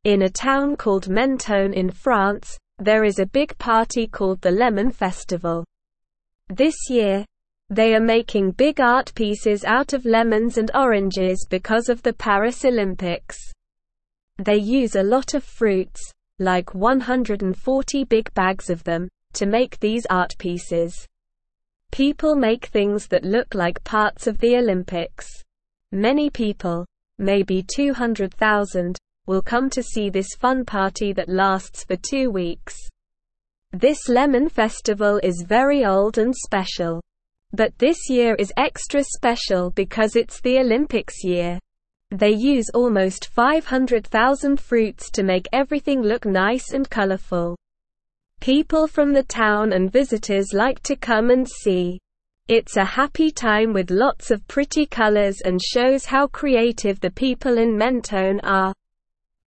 In a town called Mentone in France, there is a big party called the Lemon Festival. This year, they are making big art pieces out of lemons and oranges because of the Paris Olympics. They use a lot of fruits, like 140 big bags of them, to make these art pieces. People make things that look like parts of the Olympics. Many people, maybe 200,000, will come to see this fun party that lasts for 2 weeks. This Lemon Festival is very old and special. But this year is extra special because it's the Olympics year. They use almost 500,000 fruits to make everything look nice and colorful. People from the town and visitors like to come and see. It's a happy time with lots of pretty colors and shows how creative the people in Mentone are.